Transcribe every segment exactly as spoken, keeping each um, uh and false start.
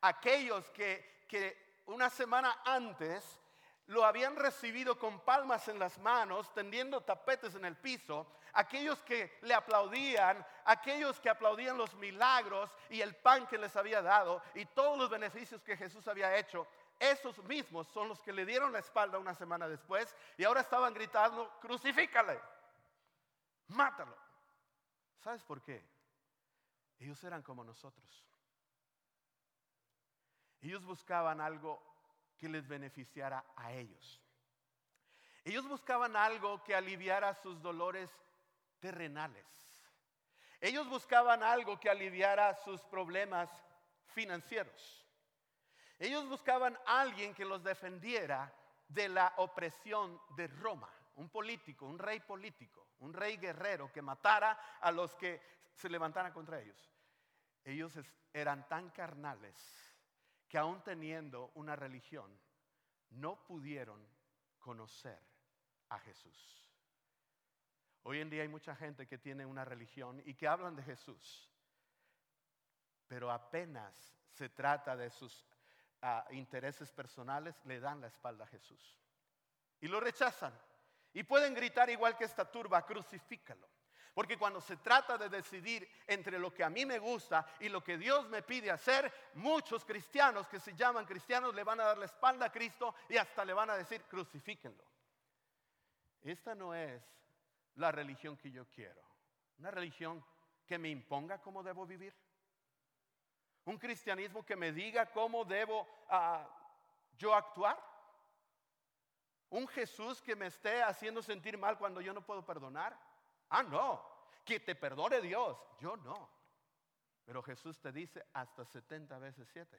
aquellos que, que una semana antes lo habían recibido con palmas en las manos, tendiendo tapetes en el piso, aquellos que le aplaudían, aquellos que aplaudían los milagros y el pan que les había dado y todos los beneficios que Jesús había hecho, esos mismos son los que le dieron la espalda una semana después y ahora estaban gritando: crucifícale, mátalo. ¿Sabes por qué? Ellos eran como nosotros. Ellos buscaban algo que les beneficiara a ellos. Ellos buscaban algo que aliviara sus dolores terrenales. Ellos buscaban algo que aliviara sus problemas financieros. Ellos buscaban a alguien que los defendiera de la opresión de Roma. Un político, un rey político, un rey guerrero que matara a los que se levantaran contra ellos. Ellos eran tan carnales que aún teniendo una religión, no pudieron conocer a Jesús. Hoy en día hay mucha gente que tiene una religión y que hablan de Jesús, pero apenas se trata de sus uh, intereses personales, le dan la espalda a Jesús y lo rechazan. Y pueden gritar igual que esta turba: crucifícalo. Porque cuando se trata de decidir entre lo que a mí me gusta y lo que Dios me pide hacer, muchos cristianos que se llaman cristianos le van a dar la espalda a Cristo y hasta le van a decir: crucifíquenlo. Esta no es la religión que yo quiero. Una religión que me imponga cómo debo vivir. Un cristianismo que me diga cómo debo uh, yo actuar. Un Jesús que me esté haciendo sentir mal cuando yo no puedo perdonar. Ah, no, que te perdone Dios. Yo no. Pero Jesús te dice hasta setenta veces siete.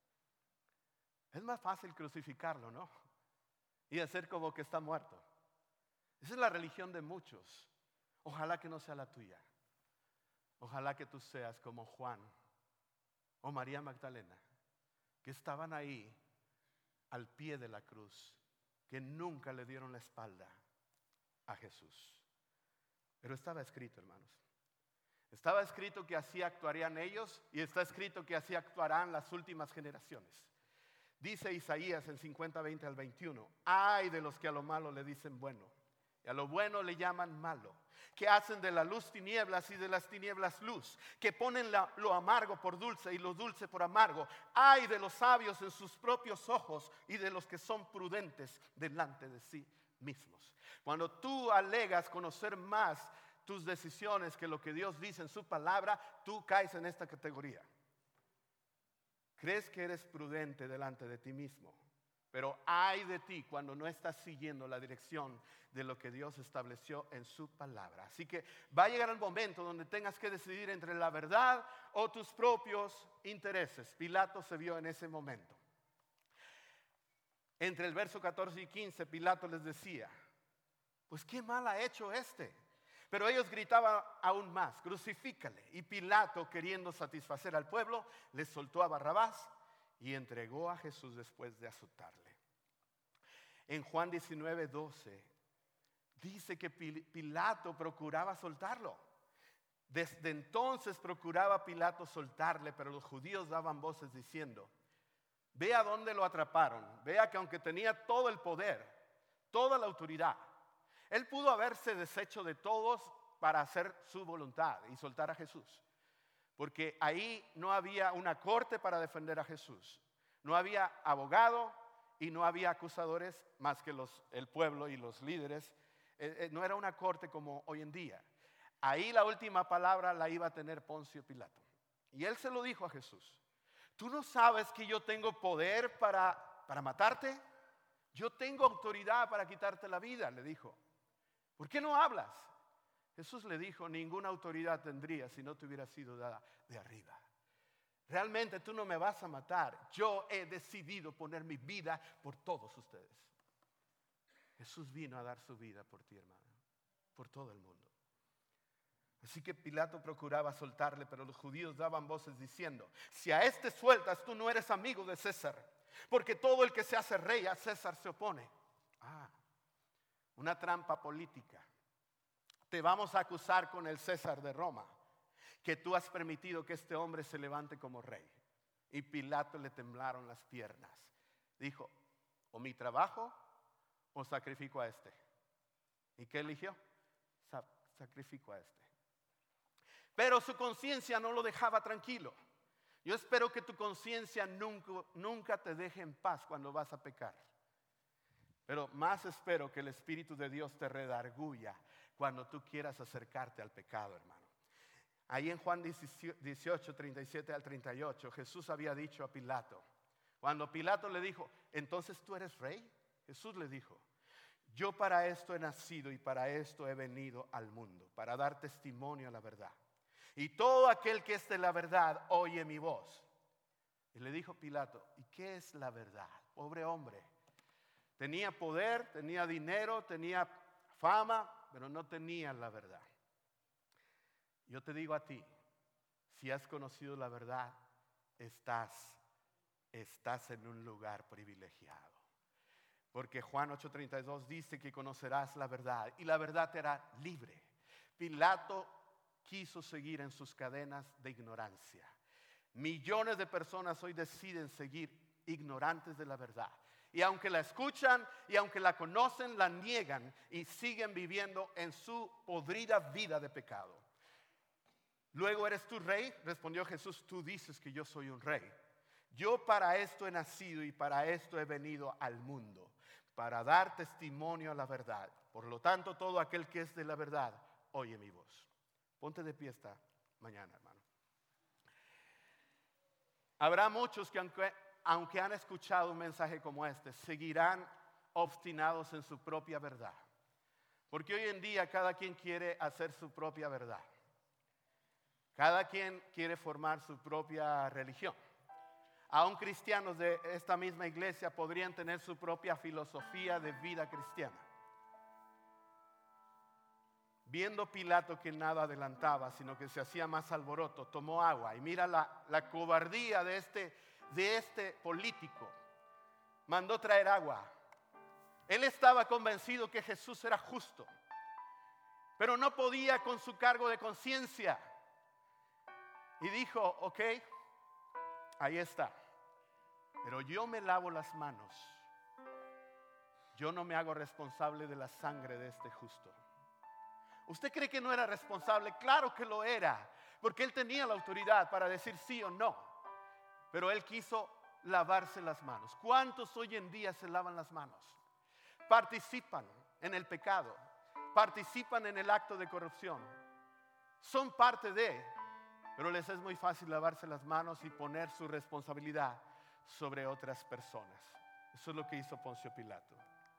Es más fácil crucificarlo, ¿no? Y hacer como que está muerto. Esa es la religión de muchos. Ojalá que no sea la tuya. Ojalá que tú seas como Juan o María Magdalena, que estaban ahí al pie de la cruz, que nunca le dieron la espalda a Jesús. Pero estaba escrito, hermanos. Estaba escrito que así actuarían ellos y está escrito que así actuarán las últimas generaciones. Dice Isaías en cincuenta, veinte al veintiuno: ay de los que a lo malo le dicen bueno y a lo bueno le llaman malo, que hacen de la luz tinieblas y de las tinieblas luz, que ponen la, lo amargo por dulce y lo dulce por amargo. Ay de los sabios en sus propios ojos y de los que son prudentes delante de sí mismos. Cuando tú alegas conocer más tus decisiones que lo que Dios dice en su palabra, tú caes en esta categoría. Crees que eres prudente delante de ti mismo, pero ay de ti cuando no estás siguiendo la dirección de lo que Dios estableció en su palabra. Así que va a llegar el momento donde tengas que decidir entre la verdad o tus propios intereses. Pilato se vio en ese momento. Entre el verso catorce y quince, Pilato les decía: pues qué mal ha hecho este. Pero ellos gritaban aún más: crucifícale. Y Pilato, queriendo satisfacer al pueblo, les soltó a Barrabás y entregó a Jesús después de azotarle. En Juan diecinueve, doce dice que Pilato procuraba soltarlo. Desde entonces procuraba Pilato soltarle, pero los judíos daban voces diciendo: ve a dónde lo atraparon. Vea que aunque tenía todo el poder, toda la autoridad, él pudo haberse deshecho de todos para hacer su voluntad y soltar a Jesús. Porque ahí no había una corte para defender a Jesús. No había abogado y no había acusadores más que los, el pueblo y los líderes. Eh, eh, no era una corte como hoy en día. Ahí la última palabra la iba a tener Poncio Pilato. Y él se lo dijo a Jesús: ¿tú no sabes que yo tengo poder para, para matarte? Yo tengo autoridad para quitarte la vida, le dijo. ¿Por qué no hablas? Jesús le dijo: ninguna autoridad tendría si no te hubiera sido dada de arriba. Realmente tú no me vas a matar. Yo he decidido poner mi vida por todos ustedes. Jesús vino a dar su vida por ti, hermano, por todo el mundo. Así que Pilato procuraba soltarle, pero los judíos daban voces diciendo: si a este sueltas, tú no eres amigo de César, porque todo el que se hace rey a César se opone. Ah, una trampa política. Te vamos a acusar con el César de Roma, que tú has permitido que este hombre se levante como rey. Y Pilato le temblaron las piernas. Dijo, o mi trabajo o sacrifico a este. ¿Y qué eligió? Sa- sacrifico a este. Pero su conciencia no lo dejaba tranquilo. Yo espero que tu conciencia nunca, nunca te deje en paz cuando vas a pecar. Pero más espero que el Espíritu de Dios te redarguya cuando tú quieras acercarte al pecado, hermano. Ahí en Juan dieciocho, treinta y siete al treinta y ocho, Jesús había dicho a Pilato, cuando Pilato le dijo, ¿entonces tú eres rey? Jesús le dijo, yo para esto he nacido y para esto he venido al mundo, para dar testimonio a la verdad. Y todo aquel que es de la verdad oye mi voz. Y le dijo Pilato, ¿y qué es la verdad? Pobre hombre. Tenía poder, tenía dinero, tenía fama, pero no tenía la verdad. Yo te digo a ti, si has conocido la verdad, estás, estás en un lugar privilegiado. Porque Juan ocho treinta y dos dice que conocerás la verdad y la verdad te hará libre. Pilato quiso seguir en sus cadenas de ignorancia. Millones de personas hoy deciden seguir ignorantes de la verdad. Y aunque la escuchan y aunque la conocen, la niegan y siguen viviendo en su podrida vida de pecado. Luego, ¿eres tú rey? Respondió Jesús, tú dices que yo soy un rey. Yo para esto he nacido y para esto he venido al mundo, para dar testimonio a la verdad. Por lo tanto, todo aquel que es de la verdad, oye mi voz. Ponte de pie esta mañana, hermano. Habrá muchos que aunque, aunque han escuchado un mensaje como este, seguirán obstinados en su propia verdad. Porque hoy en día cada quien quiere hacer su propia verdad. Cada quien quiere formar su propia religión. Aún cristianos de esta misma iglesia podrían tener su propia filosofía de vida cristiana. Viendo Pilato que nada adelantaba, sino que se hacía más alboroto, tomó agua. Y mira la, la cobardía de este, de este político. Mandó traer agua. Él estaba convencido que Jesús era justo, pero no podía con su cargo de conciencia. Y dijo, ok, ahí está. Pero yo me lavo las manos. Yo no me hago responsable de la sangre de este justo. ¿Usted cree que no era responsable? Claro que lo era, porque él tenía la autoridad para decir sí o no. Pero él quiso lavarse las manos. ¿Cuántos hoy en día se lavan las manos? Participan en el pecado, participan en el acto de corrupción. Son parte de, pero les es muy fácil lavarse las manos y poner su responsabilidad sobre otras personas. Eso es lo que hizo Poncio Pilato.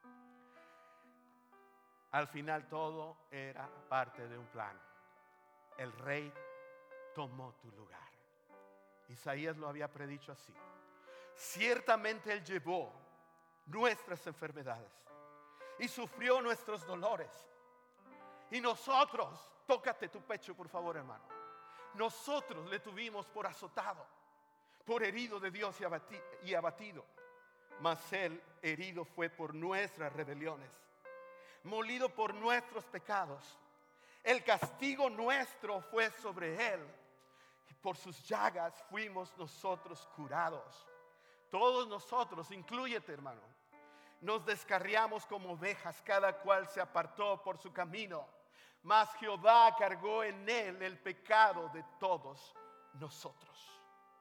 Al final todo era parte de un plan. El rey tomó tu lugar. Isaías lo había predicho así. Ciertamente él llevó nuestras enfermedades y sufrió nuestros dolores. Y nosotros, tócate tu pecho por favor, hermano. Nosotros le tuvimos por azotado, por herido de Dios y abatido. Mas él herido fue por nuestras rebeliones, molido por nuestros pecados. El castigo nuestro fue sobre él, y por sus llagas fuimos nosotros curados. Todos nosotros, inclúyete, hermano, nos descarriamos como ovejas, cada cual se apartó por su camino, mas Jehová cargó en él el pecado de todos nosotros.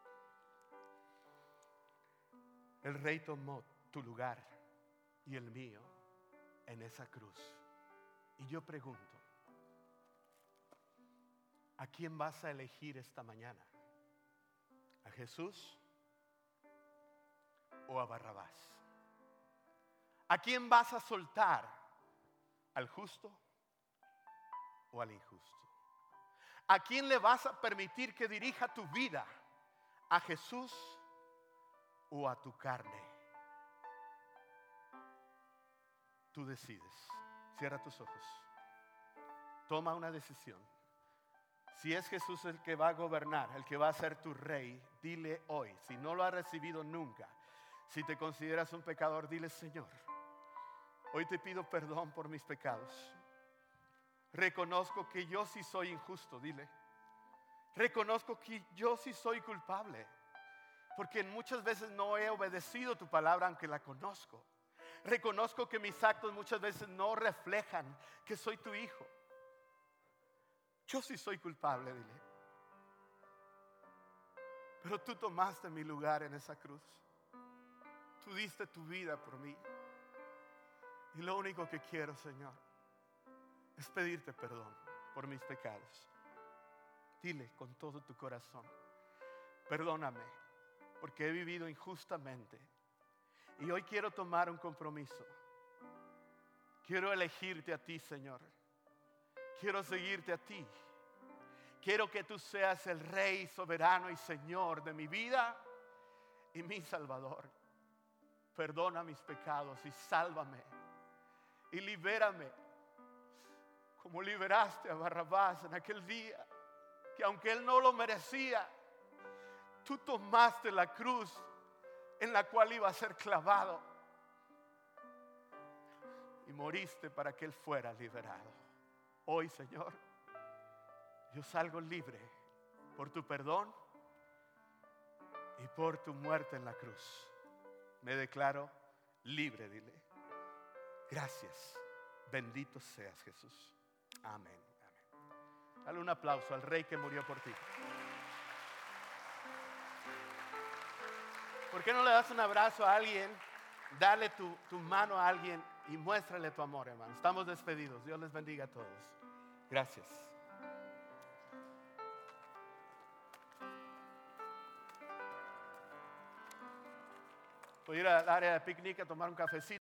El rey tomó tu lugar y el mío en esa cruz. Y yo pregunto, ¿a quién vas a elegir esta mañana? ¿A Jesús o a Barrabás? ¿A quién vas a soltar? ¿Al justo o al injusto? ¿A quién le vas a permitir que dirija tu vida? ¿A Jesús o a tu carne? Tú decides. Cierra tus ojos. Toma una decisión. Si es Jesús el que va a gobernar, el que va a ser tu rey, dile hoy. Si no lo has recibido nunca, si te consideras un pecador, dile: Señor, hoy te pido perdón por mis pecados. Reconozco que yo sí soy injusto, dile. Reconozco que yo sí soy culpable. porque muchas veces no he obedecido tu palabra aunque la conozco. Reconozco que mis actos muchas veces no reflejan que soy tu hijo. Yo sí soy culpable, dile. Pero tú tomaste mi lugar en esa cruz. Tú diste tu vida por mí. Y lo único que quiero, Señor, es pedirte perdón por mis pecados. Dile con todo tu corazón: perdóname porque he vivido injustamente. Y hoy quiero tomar un compromiso. Quiero elegirte a ti, Señor. Quiero seguirte a ti. Quiero que tú seas el Rey soberano y Señor de mi vida y mi Salvador. Perdona mis pecados y sálvame. Y libérame como liberaste a Barrabás en aquel día, que aunque él no lo merecía, tú tomaste la cruz en la cual iba a ser clavado y moriste para que él fuera liberado. Hoy, Señor, yo salgo libre por tu perdón y por tu muerte en la cruz. Me declaro libre, dile. Gracias, bendito seas, Jesús. Amén, amén. Dale un aplauso al Rey que murió por ti. ¿Por qué no le das un abrazo a alguien? Dale tu, tu mano a alguien y muéstrale tu amor, hermano. Estamos despedidos. Dios les bendiga a todos. Gracias. Voy a ir al área de picnic a tomar un cafecito.